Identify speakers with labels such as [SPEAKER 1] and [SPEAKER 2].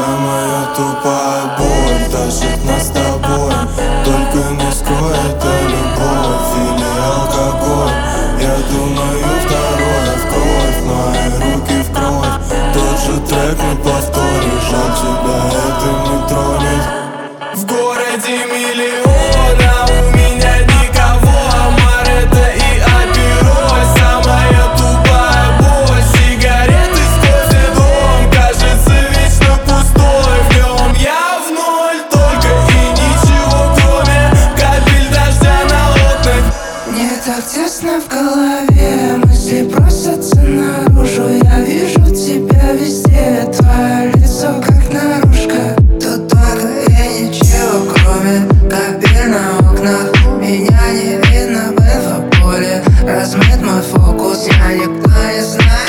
[SPEAKER 1] Самая тупая боль тащит нас с тобой. Только не скрой, это любовь или алкоголь. Я думаю, второе в кровь, мои руки в кровь. Тот же трек не повторишь, жаль, тебя это не тронет. В городе миллион, а у меня никого. Амаретто и Апероль, самая тупая боль. Сигареты сквозь дом, кажется вечно пустой. В нем я в ноль, только и ничего, кроме капель дождя на окнах.
[SPEAKER 2] Мне так тесно в голове, мысли просятся наружу. Я вижу тебя везде, твое лицо как наружка. Тут только и ничего, кроме капель на окнах. Меня не видно в инфополе, размыт мой фокус, я никто не знает.